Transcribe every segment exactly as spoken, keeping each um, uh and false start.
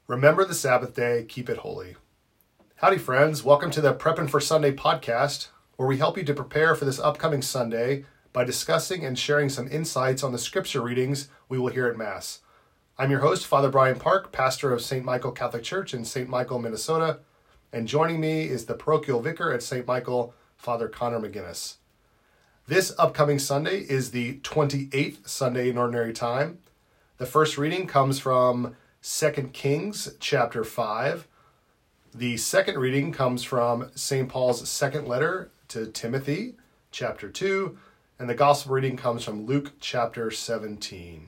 Remember the Sabbath day, keep it holy. Howdy, friends. Welcome to the Preppin' for Sunday podcast, where we help you to prepare for this upcoming Sunday by discussing and sharing some insights on the scripture readings we will hear at Mass. I'm your host, Father Brian Park, pastor of Saint Michael Catholic Church in Saint Michael, Minnesota, and joining me is the parochial vicar at Saint Michael, Father Connor McGinnis. This upcoming Sunday is the twenty-eighth Sunday in Ordinary Time. The first reading comes from Second Kings chapter five. The second reading comes from Saint Paul's second letter to Timothy, chapter two, and the gospel reading comes from Luke chapter seventeen.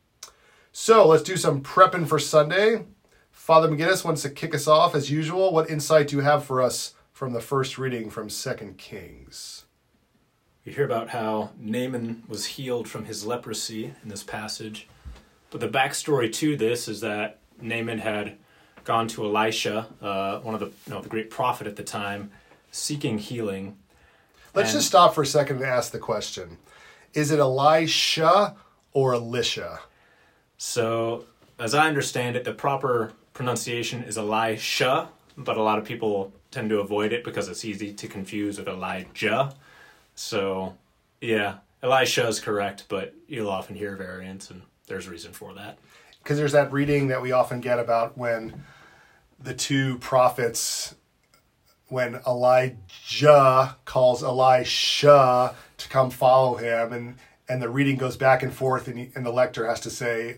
So let's do some prepping for Sunday. Father McGinnis wants to kick us off as usual. What insight do you have for us from the first reading from Second Kings? We hear about how Naaman was healed from his leprosy in this passage. But the backstory to this is that Naaman had gone to Elisha, uh, one of the, you know, the great prophet at the time, seeking healing. Let's and, just stop for a second and ask the question. Is it Elisha or Elisha? So, as I understand it, the proper pronunciation is Elisha, but a lot of people tend to avoid it because it's easy to confuse with Elijah. So, yeah, Elisha is correct, but you'll often hear variants, and there's reason for that. Because there's that reading that we often get about when the two prophets, when Elijah calls Elisha to come follow him, and, and the reading goes back and forth, and, he, and the lector has to say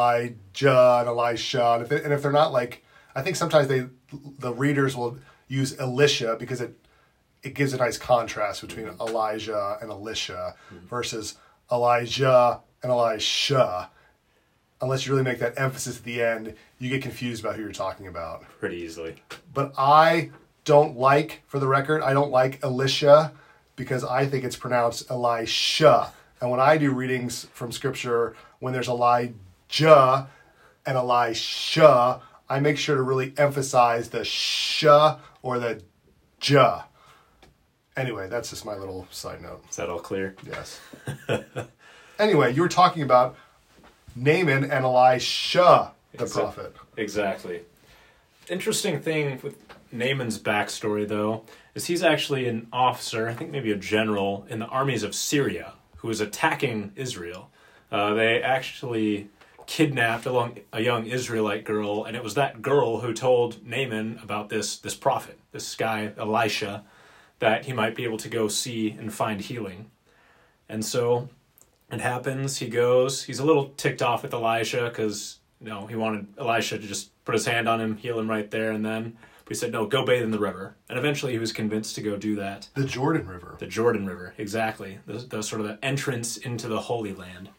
Elijah and Elisha. And if, they, and if they're not like, I think sometimes they the readers will use Elisha because it it gives a nice contrast between Elijah and Elisha mm-hmm. versus Elijah and Elisha. Unless you really make that emphasis at the end, you get confused about who you're talking about. Pretty easily. But I don't like, for the record, I don't like Elisha because I think it's pronounced Elisha. And when I do readings from Scripture, when there's Elijah and Elisha, I make sure to really emphasize the sh or the j. Anyway, that's just my little side note. Is that all clear? Yes. Anyway, you were talking about Naaman and Elisha, the Exa- prophet. Exactly. Interesting thing with Naaman's backstory, though, is he's actually an officer, I think maybe a general, in the armies of Syria, who was attacking Israel. Uh, they actually kidnapped a, long, a young Israelite girl, and it was that girl who told Naaman about this, this prophet, this guy, Elisha, that he might be able to go see and find healing. And so it happens, he goes, he's a little ticked off with Elisha because, you know, he wanted Elisha to just put his hand on him, heal him right there and then. But he said, no, go bathe in the river. And eventually he was convinced to go do that. The Jordan River. The Jordan River, exactly. The, the sort of the entrance into the Holy Land.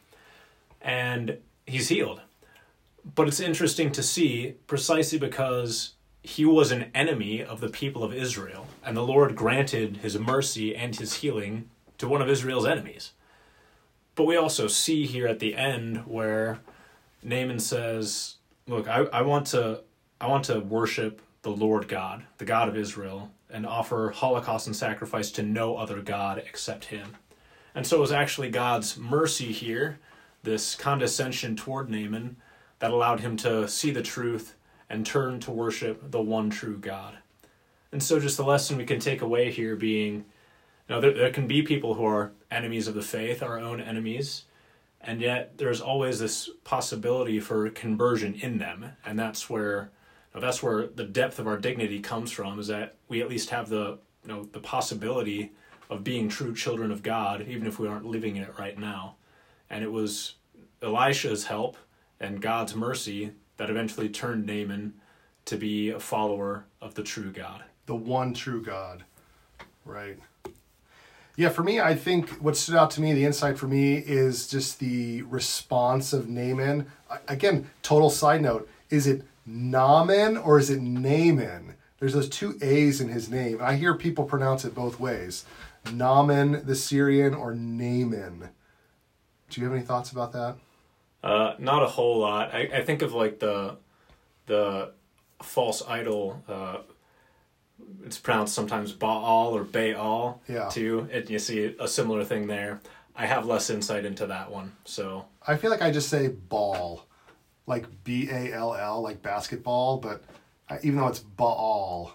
And he's healed. But it's interesting to see, precisely because he was an enemy of the people of Israel. And the Lord granted his mercy and his healing to one of Israel's enemies. But we also see here at the end where Naaman says, look, I, I want to I want to worship the Lord God, the God of Israel, and offer holocaust and sacrifice to no other God except him. And so it was actually God's mercy here, this condescension toward Naaman, that allowed him to see the truth and turn to worship the one true God. And so just the lesson we can take away here being, you know, there, there can be people who are enemies of the faith, our own enemies, and yet there's always this possibility for conversion in them, and that's where, you know, that's where the depth of our dignity comes from, is that we at least have the, you know, the possibility of being true children of God, even if we aren't living in it right now. And it was Elisha's help and God's mercy that eventually turned Naaman to be a follower of the true God. The one true God, right? Yeah, for me, I think what stood out to me, the insight for me, is just the response of Naaman. Again, total side note, is it Naaman or is it Naaman? There's those two A's in his name. I hear people pronounce it both ways. Naaman the Syrian or Naaman. Do you have any thoughts about that? Uh, not a whole lot. I, I think of like the the false idol. Uh, it's pronounced sometimes Baal or Baal yeah. too. And you see a similar thing there. I have less insight into that one, so I feel like I just say ball. like B A L L, like basketball, but I, even though it's Baal,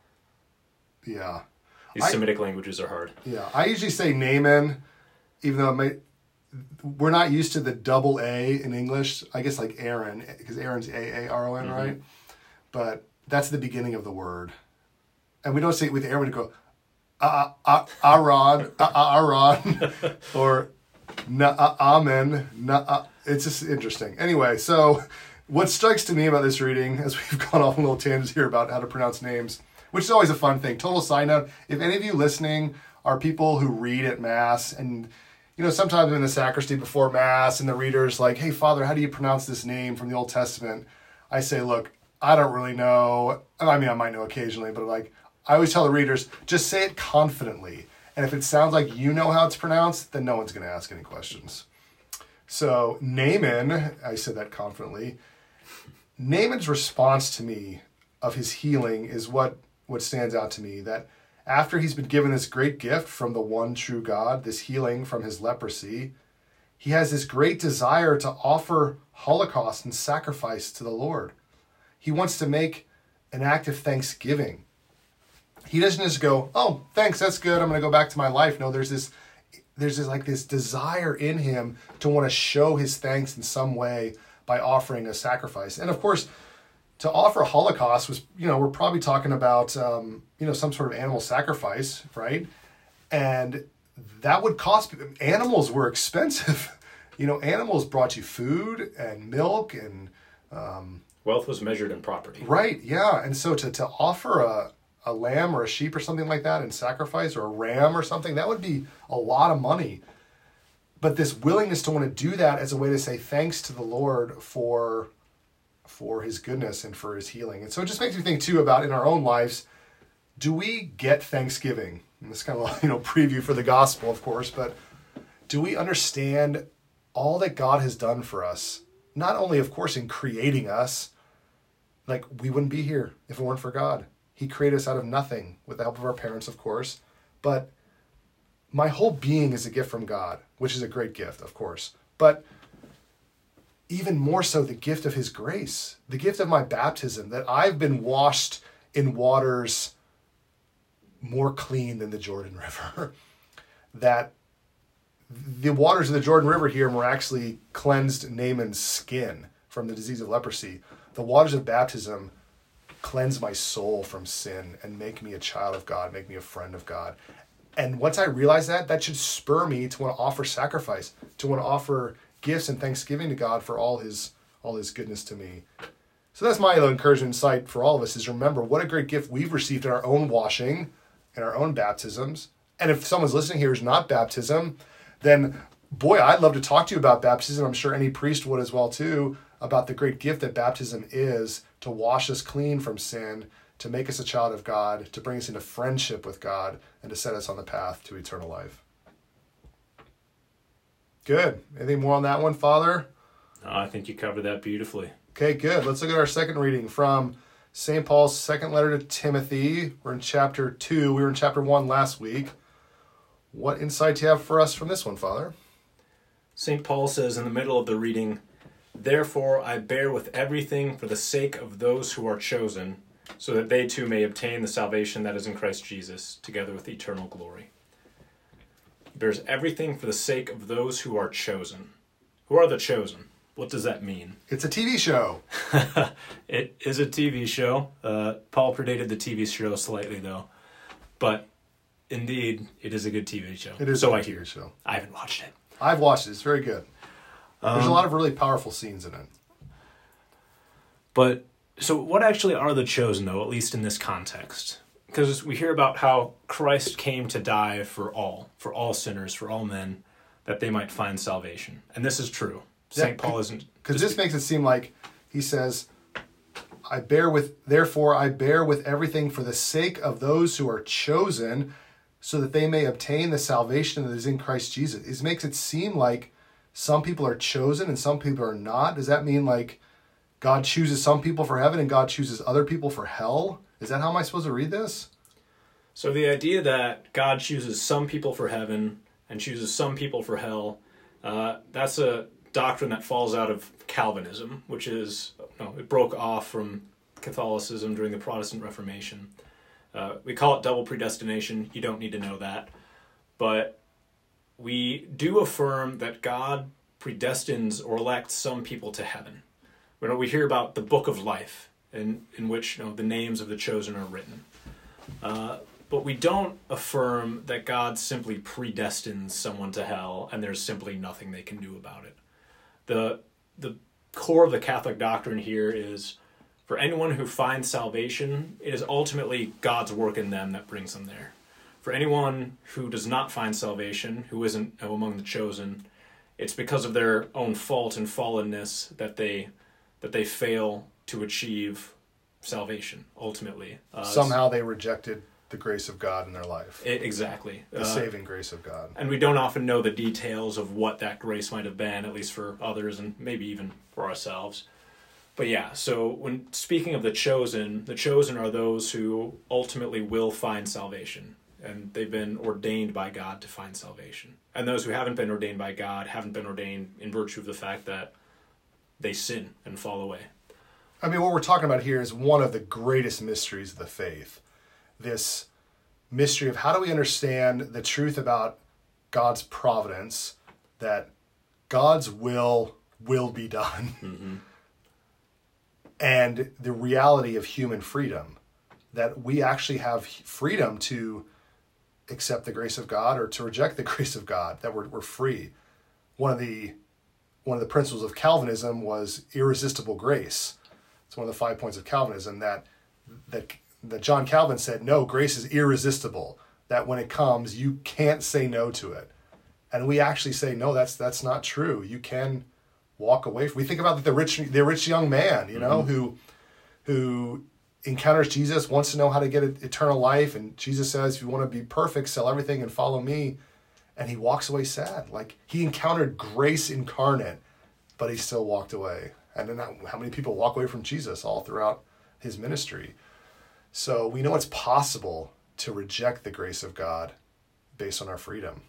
yeah. These I, Semitic languages are hard. Yeah, I usually say Naaman, even though it may, we're not used to the double A in English. I guess like Aaron, because Aaron's A A R O N, mm-hmm. right? But that's the beginning of the word. And we don't say it with Aaron, we go, uh, uh, Aaron, uh, Aaron, or na, Amen. Na, it's just interesting. Anyway, so what strikes to me about this reading, as we've gone off on little tangents here about how to pronounce names, which is always a fun thing. Total side note, if any of you listening are people who read at Mass, and you know, sometimes in the sacristy before Mass, and the reader's like, hey, Father, how do you pronounce this name from the Old Testament? I say, look, I don't really know. I mean, I might know occasionally, but like, I always tell the readers, just say it confidently. And if it sounds like you know how it's pronounced, then no one's going to ask any questions. So Naaman, I said that confidently, Naaman's response to me of his healing is what, what stands out to me, that after he's been given this great gift from the one true God, this healing from his leprosy, he has this great desire to offer holocaust and sacrifice to the Lord. He wants to make an act of thanksgiving. He doesn't just go, oh, thanks, that's good, I'm going to go back to my life. No, there's this, there's this, like this desire in him to want to show his thanks in some way by offering a sacrifice. And of course, to offer Holocaust was, you know, we're probably talking about, um, you know, some sort of animal sacrifice, right? And that would cost, animals were expensive. You know, animals brought you food and milk and... Um, Wealth was measured in property. Right, yeah. And so to, to offer a, a lamb or a sheep or something like that in sacrifice, or a ram or something, that would be a lot of money. But this willingness to want to do that as a way to say thanks to the Lord for... for his goodness and for his healing. And so it just makes me think too about in our own lives, do we get Thanksgiving? And this kind of, you know, preview for the gospel, of course, but do we understand all that God has done for us? Not only, of course, in creating us, like we wouldn't be here if it weren't for God. He created us out of nothing with the help of our parents, of course, but my whole being is a gift from God, which is a great gift, of course. But even more so, the gift of his grace, the gift of my baptism, that I've been washed in waters more clean than the Jordan River. That the waters of the Jordan River here miraculously cleansed Naaman's skin from the disease of leprosy. The waters of baptism cleanse my soul from sin and make me a child of God, make me a friend of God. And once I realize that, that should spur me to want to offer sacrifice, to want to offer gifts and thanksgiving to God for all his all his goodness to me. So that's my little encouragement insight for all of us, is remember what a great gift we've received in our own washing, in our own baptisms. And if someone's listening here who's not baptism, then boy, I'd love to talk to you about baptism. I'm sure any priest would as well too, about the great gift that baptism is to wash us clean from sin, to make us a child of God, to bring us into friendship with God, and to set us on the path to eternal life. Good. Anything more on that one, Father? No, I think you covered that beautifully. Okay, good. Let's look at our second reading from Saint Paul's second letter to Timothy. We're in chapter two. We were in chapter one last week. What insight do you have for us from this one, Father? Saint Paul says in the middle of the reading, "Therefore I bear with everything for the sake of those who are chosen, so that they too may obtain the salvation that is in Christ Jesus, together with eternal glory." He bears everything for the sake of those who are chosen. Who are the chosen? What does that mean? It's a T V show. It is a T V show. Uh, Paul predated the T V show slightly, though. But indeed, it is a good T V show. It is so a I T V hear. show. I haven't watched it. I've watched it. It's very good. Um, There's a lot of really powerful scenes in it. But, so what actually are the chosen, though, at least in this context? Because we hear about how Christ came to die for all, for all sinners, for all men, that they might find salvation. And this is true. Saint Yeah, Paul isn't... Because this makes it seem like he says, I bear with, therefore I bear with everything for the sake of those who are chosen, so that they may obtain the salvation that is in Christ Jesus. It makes it seem like some people are chosen and some people are not. Does that mean like God chooses some people for heaven and God chooses other people for hell? Is that how am I supposed to read this? So the idea that God chooses some people for heaven and chooses some people for hell, uh, that's a doctrine that falls out of Calvinism, which is, no, it broke off from Catholicism during the Protestant Reformation. Uh, we call it double predestination. You don't need to know that. But we do affirm that God predestines or elects some people to heaven. You know, we hear about the book of life, in, in which, you know, the names of the chosen are written. Uh, but we don't affirm that God simply predestines someone to hell and there's simply nothing they can do about it. The, the core of the Catholic doctrine here is, for anyone who finds salvation, it is ultimately God's work in them that brings them there. For anyone who does not find salvation, who isn't among the chosen, it's because of their own fault and fallenness that they that they fail to achieve salvation, ultimately. Uh, Somehow they rejected the grace of God in their life. It, exactly. The uh, saving grace of God. And we don't often know the details of what that grace might have been, at least for others and maybe even for ourselves. But yeah, so when speaking of the chosen, the chosen are those who ultimately will find salvation. And they've been ordained by God to find salvation. And those who haven't been ordained by God haven't been ordained in virtue of the fact that they sin and fall away. I mean, what we're talking about here is one of the greatest mysteries of the faith. This mystery of how do we understand the truth about God's providence, that God's will will be done, mm-hmm. and the reality of human freedom, that we actually have freedom to accept the grace of God or to reject the grace of God, that we're, we're free. One of the one of the principles of Calvinism was irresistible grace. It's one of the five points of Calvinism that that that John Calvin said, no, grace is irresistible, that when it comes, you can't say no to it. And we actually say, no, that's that's not true. You can walk away. We think about the rich the rich young man, you know, mm-hmm. who who encounters Jesus, wants to know how to get eternal life, and Jesus says, if you want to be perfect, sell everything and follow me. And he walks away sad. Like, he encountered grace incarnate, but he still walked away. And then how many people walk away from Jesus all throughout his ministry? So we know it's possible to reject the grace of God based on our freedom.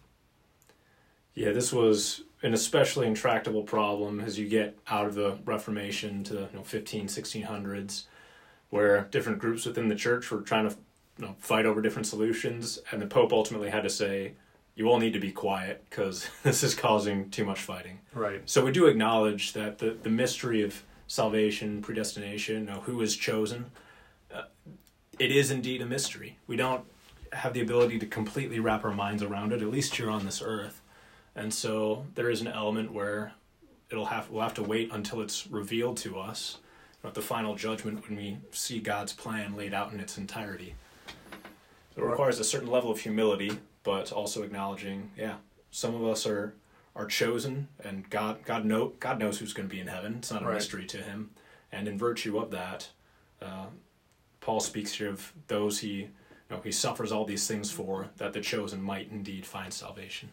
Yeah, this was an especially intractable problem as you get out of the Reformation to the you know, fifteen, sixteen hundreds, where different groups within the church were trying to you know, fight over different solutions, and the Pope ultimately had to say, you all need to be quiet because this is causing too much fighting. Right. So we do acknowledge that the, the mystery of salvation, predestination, you know, who is chosen, uh, it is indeed a mystery. We don't have the ability to completely wrap our minds around it, at least here on this earth. And so there is an element where it'll have we'll have to wait until it's revealed to us at the final judgment when we see God's plan laid out in its entirety. So it requires a certain level of humility, but also acknowledging, yeah, some of us are are chosen, and God God know God knows who's going to be in heaven. It's not a right. mystery to him. And in virtue of that, uh, Paul speaks here of those he you know he suffers all these things for, that the chosen might indeed find salvation.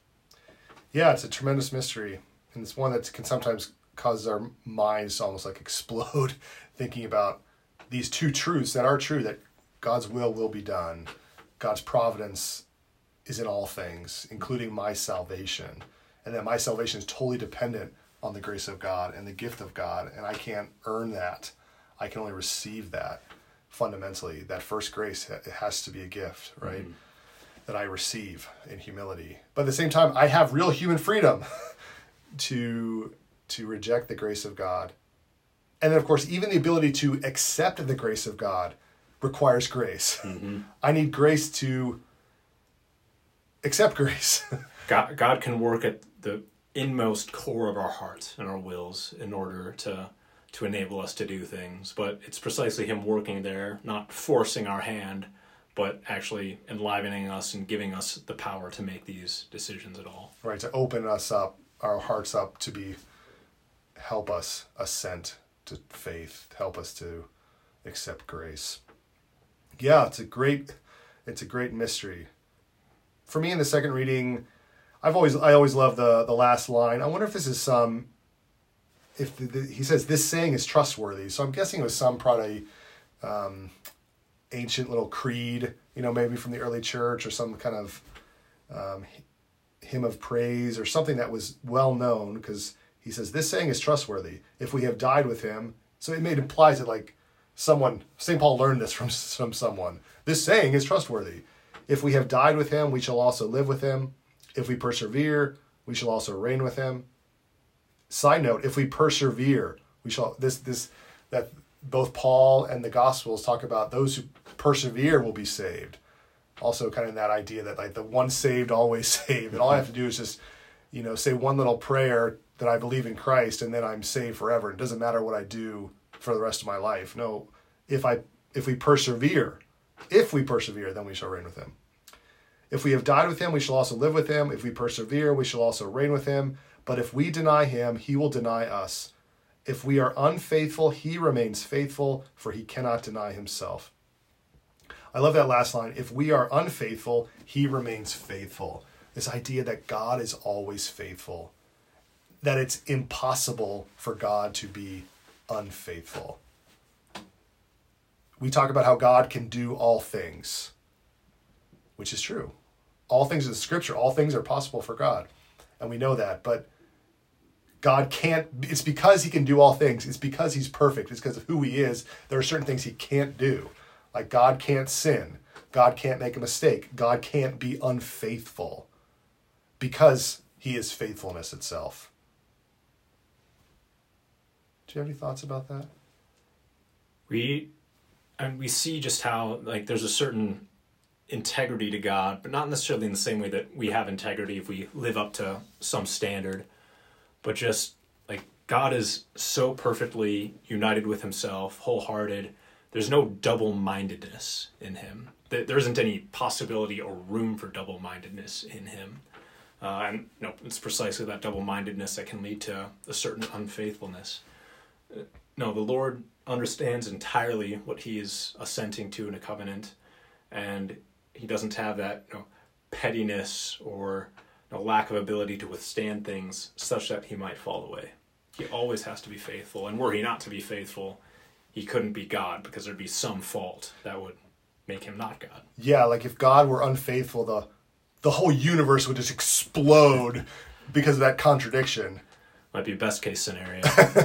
Yeah, it's a tremendous mystery, and it's one that can sometimes cause our minds to almost like explode, thinking about these two truths that are true, that God's will will be done, God's providence is in all things, including my salvation, and that my salvation is totally dependent on the grace of God and the gift of God, and I can't earn that. I can only receive that fundamentally. That first grace, it has to be a gift, right? Mm-hmm. That I receive in humility. But at the same time, I have real human freedom to to reject the grace of God. And then, of course, even the ability to accept the grace of God requires grace. Mm-hmm. I need grace to accept grace. God, God can work at the inmost core of our hearts and our wills in order to to enable us to do things. But it's precisely him working there, not forcing our hand, but actually enlivening us and giving us the power to make these decisions at all. Right, to open us up, our hearts up, to be, help us assent to faith, help us to accept grace. Yeah, it's a great, it's a great mystery. For me in the second reading, I've always, I always love the, the last line. I wonder if this is some, if the, the, he says this saying is trustworthy. So I'm guessing it was some probably, um, ancient little creed, you know, maybe from the early church, or some kind of um, hymn of praise, or something that was well known, because He says, this saying is trustworthy. If we have died with him, so it made implies that like someone, Saint Paul learned this from, from someone. This saying is trustworthy. If we have died with him, we shall also live with him. If we persevere, we shall also reign with him. Side note, if we persevere, we shall, this, this, that both Paul and the Gospels talk about those who persevere will be saved. Also kind of that idea that like the one saved, always saved. And all I have to do is just, you know, say one little prayer that I believe in Christ and then I'm saved forever. It doesn't matter what I do for the rest of my life. No, if I, if we persevere, if we persevere, then we shall reign with him. If we have died with him, we shall also live with him. If we persevere, we shall also reign with him. But if we deny him, he will deny us. If we are unfaithful, he remains faithful, for he cannot deny himself. I love that last line. If we are unfaithful, he remains faithful. This idea that God is always faithful, that it's impossible for God to be unfaithful. We talk about how God can do all things, which is true. All things in the scripture, all things are possible for God. And we know that, but God can't, it's because he can do all things. It's because he's perfect. It's because of who he is. There are certain things he can't do. Like God can't sin. God can't make a mistake. God can't be unfaithful because he is faithfulness itself. Do you have any thoughts about that? We, and we see just how like there's a certain integrity to God, but not necessarily in the same way that we have integrity if we live up to some standard, but just like God is so perfectly united with himself, wholehearted. There's no double-mindedness in him. There isn't any possibility or room for double-mindedness in him. Uh, and no, it's precisely that double-mindedness that can lead to a certain unfaithfulness. No, the Lord understands entirely what he is assenting to in a covenant, and he doesn't have that you know, pettiness or you know, lack of ability to withstand things such that he might fall away. He always has to be faithful, and were he not to be faithful, he couldn't be God because there'd be some fault that would make him not God. Yeah, like if God were unfaithful, the the whole universe would just explode because of that contradiction. Might be best case scenario.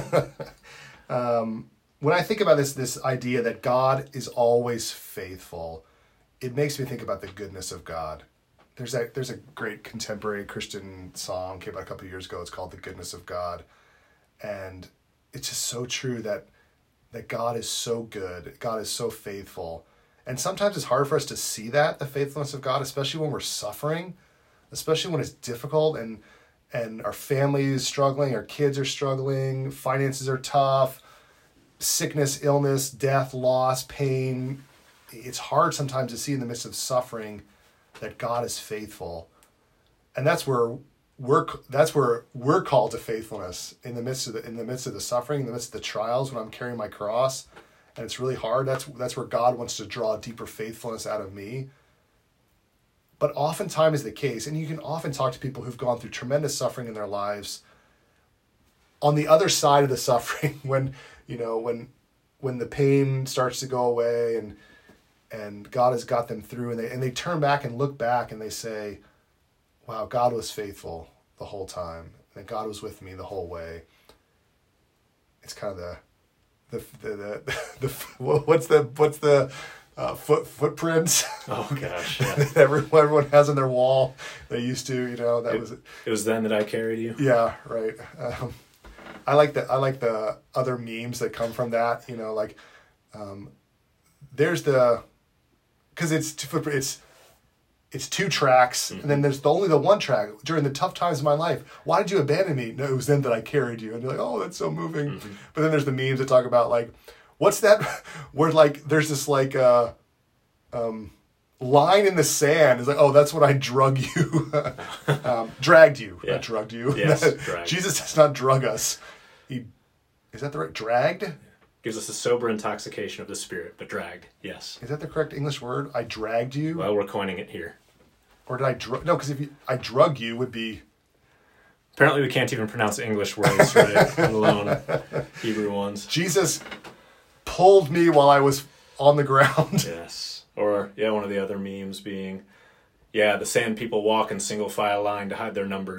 um, when I think about this, this idea that God is always faithful, it makes me think about the goodness of God. There's a, there's a great contemporary Christian song came out a couple of years ago. It's called The Goodness of God. And it's just so true that that God is so good. God is so faithful. And sometimes it's hard for us to see that, the faithfulness of God, especially when we're suffering, especially when it's difficult and and our family is struggling, our kids are struggling, finances are tough, sickness, illness, death, loss, pain. It's hard sometimes to see in the midst of suffering that God is faithful. And that's where we're that's where we're called to faithfulness in the midst of the in the midst of the suffering, in the midst of the trials when I'm carrying my cross and it's really hard. That's that's where God wants to draw a deeper faithfulness out of me. But oftentimes is the case, and you can often talk to people who've gone through tremendous suffering in their lives. On the other side of the suffering, when you know when when the pain starts to go away and and God has got them through, and they and they turn back and look back and they say, wow, God was faithful the whole time. And God was with me the whole way. It's kind of the, the, the, the, the what's the, what's the uh, foot footprints? Oh gosh, yeah. that everyone, everyone has on their wall. They used to, you know, that it, was. It was then that I carried you. Yeah, right. Um, I like the, I like the other memes that come from that, you know, like, um, there's the, cause it's, it's, It's two tracks, mm-hmm. and then there's the, only the one track during the tough times of my life. Why did you abandon me? No, it was then that I carried you. And you're like, oh, that's so moving. Mm-hmm. But then there's the memes that talk about like, what's that? Where like there's this like uh, um, line in the sand. It's like, oh, that's when I drug you, um, dragged you, yeah. not drugged you. Yes, dragged. Jesus does not drug us. He is that the right dragged? Gives us a sober intoxication of the spirit, but dragged, yes. Is that the correct English word? I dragged you? Well, we're coining it here. Or did I drug? No, because if you, I drug you would be... Apparently we can't even pronounce English words, right? Let alone Hebrew ones. Jesus pulled me while I was on the ground. Yes. Or, yeah, one of the other memes being, yeah, the sand people walk in single file line to hide their numbers.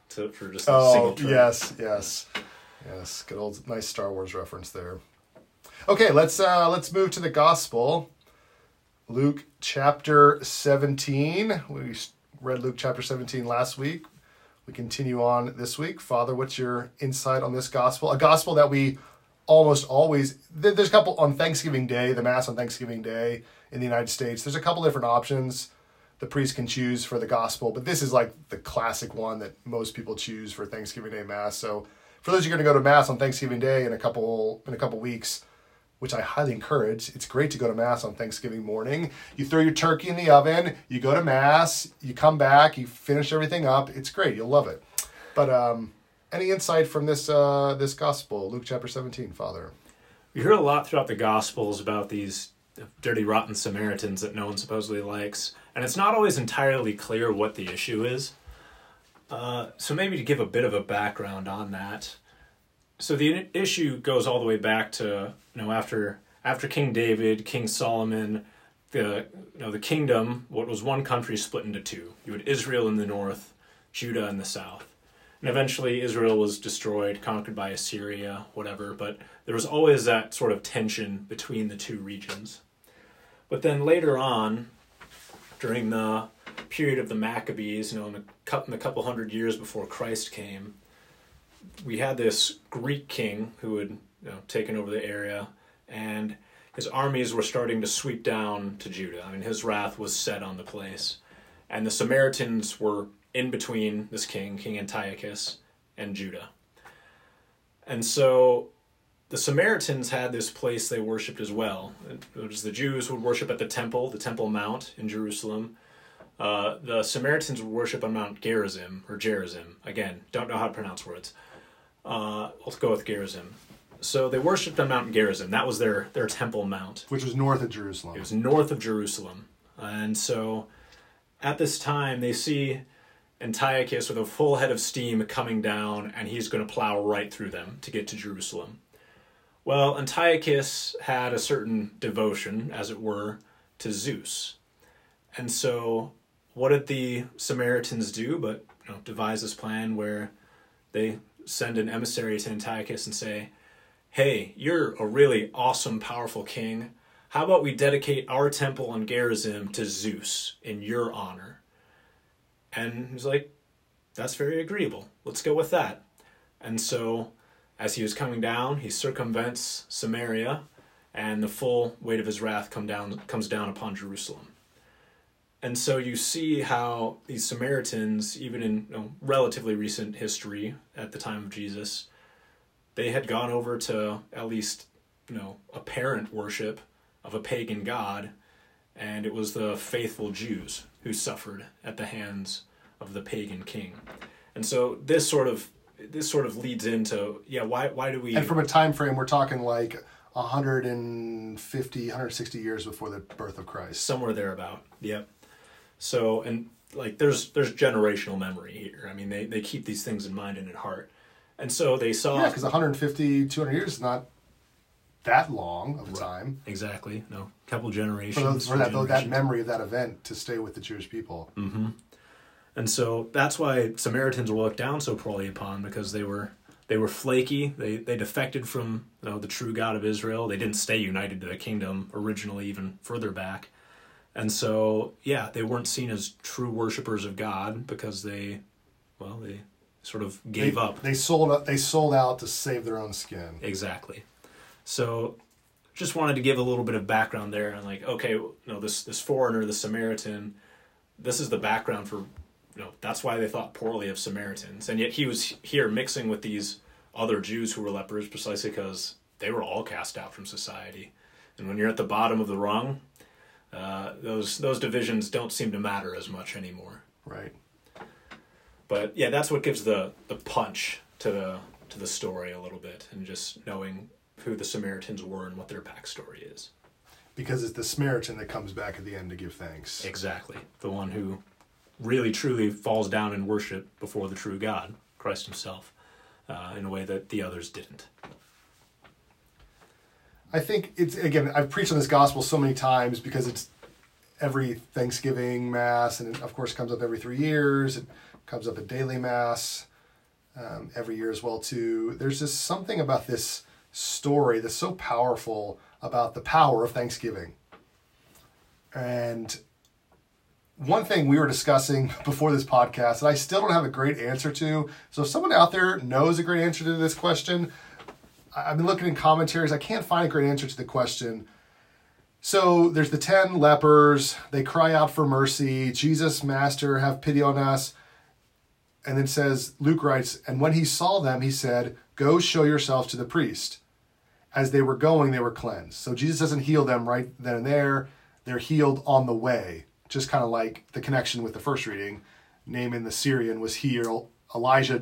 to, for just a Oh, single trip. yes, yes. Yes, good old nice Star Wars reference there. Okay, let's uh, let's move to the gospel. Luke chapter seventeen. We read Luke chapter seventeen last week. We continue on this week. Father, what's your insight on this gospel? A gospel that we almost always... There's a couple on Thanksgiving Day, the Mass on Thanksgiving Day in the United States. There's a couple different options the priest can choose for the gospel, but this is like the classic one that most people choose for Thanksgiving Day Mass. So for those who are going to go to Mass on Thanksgiving Day in a couple in a couple weeks, which I highly encourage. It's great to go to Mass on Thanksgiving morning. You throw your turkey in the oven, you go to Mass, you come back, you finish everything up. It's great. You'll love it. But um, any insight from this uh, this gospel, Luke chapter seventeen, Father? We hear a lot throughout the Gospels about these dirty, rotten Samaritans that no one supposedly likes, and it's not always entirely clear what the issue is. Uh, so maybe to give a bit of a background on that. So the issue goes all the way back to, you know, after after King David, King Solomon, the you know the kingdom, what was one country split into two. You had Israel in the north, Judah in the south. And eventually Israel was destroyed, conquered by Assyria, whatever, but there was always that sort of tension between the two regions. But then later on, during the period of the Maccabees, you know, in the, in the couple hundred years before Christ came, we had this Greek king who had you know, taken over the area, and his armies were starting to sweep down to Judah. I mean, his wrath was set on the place. And the Samaritans were in between this king, King Antiochus, and Judah. And so the Samaritans had this place they worshipped as well. It was the Jews would worship at the temple, the Temple Mount in Jerusalem. Uh, the Samaritans would worship on Mount Gerizim, or Gerizim. Again, don't know how to pronounce words. Uh, let's go with Gerizim. So they worshipped on Mount Gerizim. That was their, their temple mount. Which was north of Jerusalem. It was north of Jerusalem. And so at this time, they see Antiochus with a full head of steam coming down, and he's going to plow right through them to get to Jerusalem. Well, Antiochus had a certain devotion, as it were, to Zeus. And so what did the Samaritans do but you know, devise this plan where they send an emissary to Antiochus and say, hey, you're a really awesome, powerful king. How about we dedicate our temple on Gerizim to Zeus in your honor? And he's like, that's very agreeable. Let's go with that. And so as he was coming down, he circumvents Samaria, and the full weight of his wrath come down, comes down upon Jerusalem. And so you see how these Samaritans, even in you know, relatively recent history at the time of Jesus, they had gone over to at least you know apparent worship of a pagan god, and it was the faithful Jews who suffered at the hands of the pagan king. And so this sort of this sort of leads into yeah why why do we and from a time frame we're talking like one hundred fifty, one hundred sixty years before the birth of Christ, somewhere thereabout. Yep. So and like there's there's generational memory here. I mean they they keep these things in mind and at heart. And so they saw... Yeah, because one hundred fifty, two hundred years is not that long of a time. Exactly. No, a couple generations. For, those, for that, generations. that memory of that event to stay with the Jewish people. Mm-hmm. And so that's why Samaritans were looked down so poorly upon, because they were they were flaky. They they defected from you know, the true God of Israel. They didn't stay united to the kingdom originally, even further back. And so, yeah, they weren't seen as true worshipers of God because they, well, they... sort of gave they, up. They sold out, they sold out to save their own skin. Exactly. So just wanted to give a little bit of background there and like, okay, you know, this this foreigner, the Samaritan, this is the background for, you know, that's why they thought poorly of Samaritans. And yet he was here mixing with these other Jews who were lepers precisely because they were all cast out from society. And when you're at the bottom of the rung, uh, those those divisions don't seem to matter as much anymore. Right. But yeah, that's what gives the, the punch to the to the story a little bit, and just knowing who the Samaritans were and what their backstory is. Because it's the Samaritan that comes back at the end to give thanks. Exactly. The one who really truly falls down in worship before the true God, Christ himself, uh, in a way that the others didn't. I think it's, again, I've preached on this gospel so many times because it's every Thanksgiving Mass, and it, of course, comes up every three years. It comes up at daily Mass. um, every year as well too. There's just something about this story that's so powerful about the power of Thanksgiving. And one thing we were discussing before this podcast that I still don't have a great answer to. So if someone out there knows a great answer to this question, I've been looking in commentaries. I can't find a great answer to the question. So there's the ten lepers. They cry out for mercy. Jesus, Master, have pity on us. And then it says, Luke writes, and when he saw them, he said, go show yourselves to the priest. As they were going, they were cleansed. So Jesus doesn't heal them right then and there. They're healed on the way. Just kind of like the connection with the first reading. Naaman the Syrian was healed. Elijah,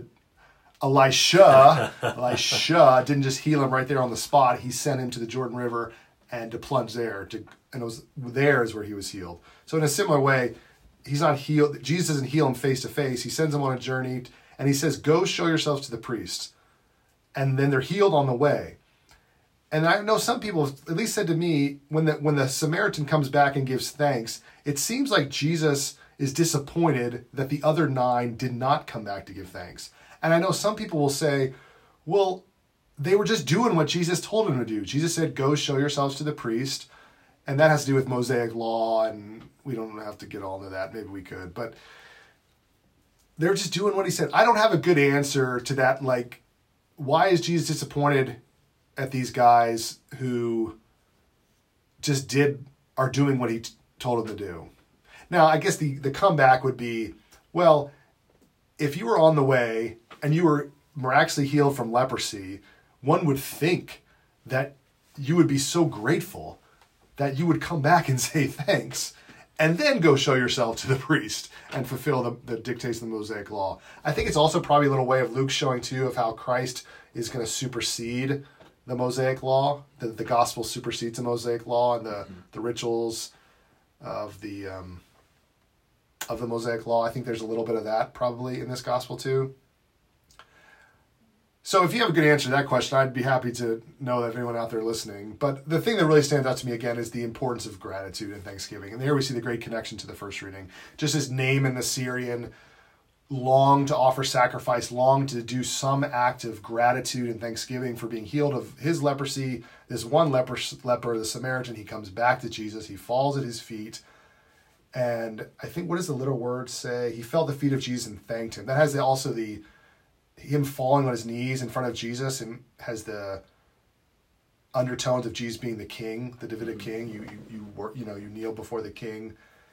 Elisha, Elisha didn't just heal him right there on the spot. He sent him to the Jordan River and to plunge there. To, and it was there is where he was healed. So in a similar way, he's not healed. Jesus doesn't heal him face to face. He sends him on a journey and he says, go show yourselves to the priest. And then they're healed on the way. And I know some people at least said to me, when the, when the Samaritan comes back and gives thanks, it seems like Jesus is disappointed that the other nine did not come back to give thanks. And I know some people will say, well, they were just doing what Jesus told them to do. Jesus said, go show yourselves to the priest. And that has to do with Mosaic law, and we don't have to get all into that. Maybe we could. But they're just doing what he said. I don't have a good answer to that. Like, why is Jesus disappointed at these guys who just did, are doing what he t- told them to do? Now, I guess the, the comeback would be, well, if you were on the way and you were miraculously healed from leprosy, one would think that you would be so grateful that you would come back and say thanks and then go show yourself to the priest and fulfill the, the dictates of the Mosaic law. I think it's also probably a little way of Luke showing too of how Christ is going to supersede the Mosaic law. The, the gospel supersedes the Mosaic law and the, mm-hmm. the rituals of the um, of the Mosaic law. I think there's a little bit of that probably in this gospel too. So if you have a good answer to that question, I'd be happy to know that anyone out there listening. But the thing that really stands out to me again is the importance of gratitude and thanksgiving. And there we see the great connection to the first reading. Just as Naaman the Syrian longed to offer sacrifice, longed to do some act of gratitude and thanksgiving for being healed of his leprosy. This one leper, leper, the Samaritan, he comes back to Jesus. He falls at his feet. And I think, what does the little word say? He fell at the feet of Jesus and thanked him. That has the, also the, him falling on his knees in front of Jesus and has the undertones of Jesus being the king, the Davidic king. You, you, you work, you know, you kneel before the king.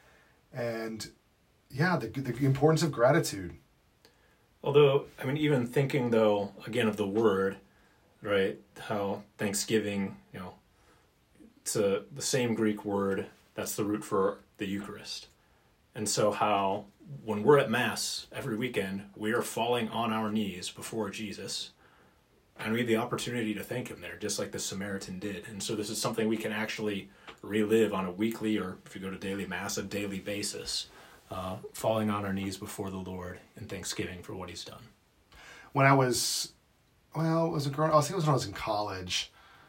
And yeah, the, the importance of gratitude. Although, I mean, even thinking, though, again, of the word, right, how Thanksgiving, you know, it's a, the same Greek word, that's the root for the Eucharist. And so how, when we're at Mass every weekend, we are falling on our knees before Jesus, and we have the opportunity to thank him there, just like the Samaritan did. And so this is something we can actually relive on a weekly, or if you go to daily Mass, a daily basis. Uh, falling on our knees before the Lord in thanksgiving for what he's done. When I was, well, it was a grown, I think it was when I was in college.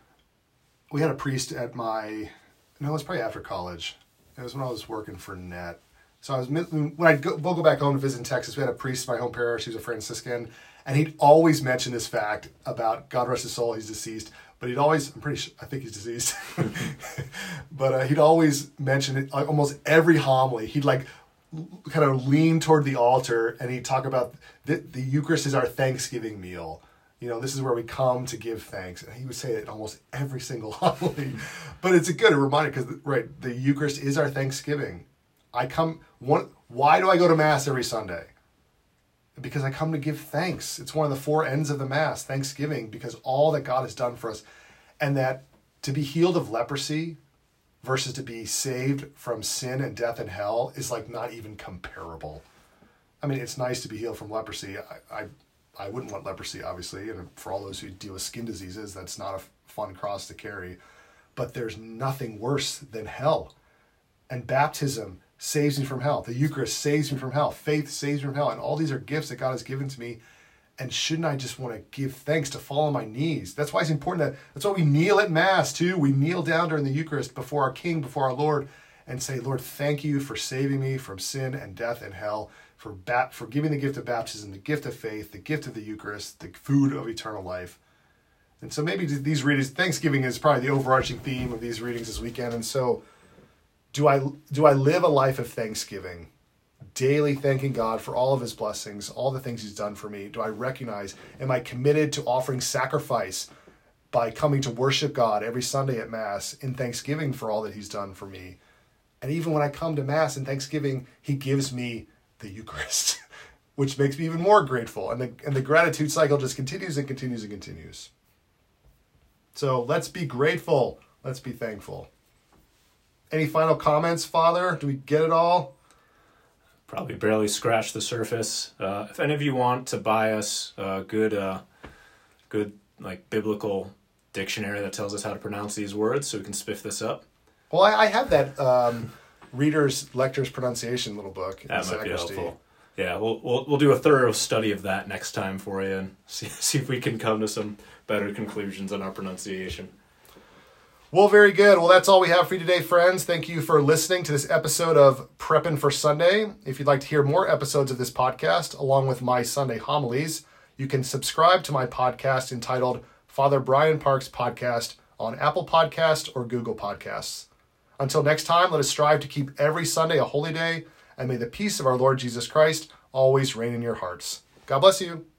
We had a priest at my, no, it was probably after college. It was when I was working for Net. So I was, when I'd go, we'll go back home to visit in Texas, we had a priest in my home parish. He was a Franciscan. And he'd always mention this fact about, God rest his soul, he's deceased. But he'd always, I'm pretty sure, I think he's deceased. but uh, he'd always mention it, like, almost every homily. He'd like, kind of lean toward the altar and he'd talk about the, the Eucharist is our Thanksgiving meal. You know, this is where we come to give thanks. And he would say it almost every single homily. But it's a good reminder because, right, the Eucharist is our Thanksgiving. I come, one, why do I go to Mass every Sunday? Because I come to give thanks. It's one of the four ends of the Mass, Thanksgiving, because all that God has done for us. And that to be healed of leprosy versus to be saved from sin and death and hell is like not even comparable. I mean, it's nice to be healed from leprosy. I, I, I wouldn't want leprosy, obviously, and for all those who deal with skin diseases, that's not a fun cross to carry. But there's nothing worse than hell. And baptism saves me from hell. The Eucharist saves me from hell. Faith saves me from hell. And all these are gifts that God has given to me. And shouldn't I just want to give thanks, to fall on my knees? That's why it's important that, that's why we kneel at Mass too. We kneel down during the Eucharist before our King, before our Lord, and say, Lord, thank you for saving me from sin and death and hell, for bat for giving the gift of baptism, the gift of faith, the gift of the Eucharist, the food of eternal life. And so maybe these readings, Thanksgiving is probably the overarching theme of these readings this weekend. And so do I do I live a life of thanksgiving, daily thanking God for all of his blessings, all the things he's done for me? Do I recognize, am I committed to offering sacrifice by coming to worship God every Sunday at Mass in thanksgiving for all that he's done for me? And even when I come to Mass in thanksgiving, he gives me the Eucharist, which makes me even more grateful. And the, and the gratitude cycle just continues and continues and continues. So let's be grateful. Let's be thankful. Any final comments, Father? Do we get it all? Probably barely scratched the surface. Uh, if any of you want to buy us a good, uh, good like biblical dictionary that tells us how to pronounce these words, so we can spiff this up. Well, I, I have that um, Reader's Lector's Pronunciation little book. In That the might be sacristy. helpful. Yeah, we'll we'll we'll do a thorough study of that next time for you and see see if we can come to some better conclusions on our pronunciation. Well, very good. Well, that's all we have for you today, friends. Thank you for listening to this episode of Preppin' for Sunday. If you'd like to hear more episodes of this podcast, along with my Sunday homilies, you can subscribe to my podcast entitled Father Brian Parks Podcast on Apple Podcasts or Google Podcasts. Until next time, let us strive to keep every Sunday a holy day, and may the peace of our Lord Jesus Christ always reign in your hearts. God bless you.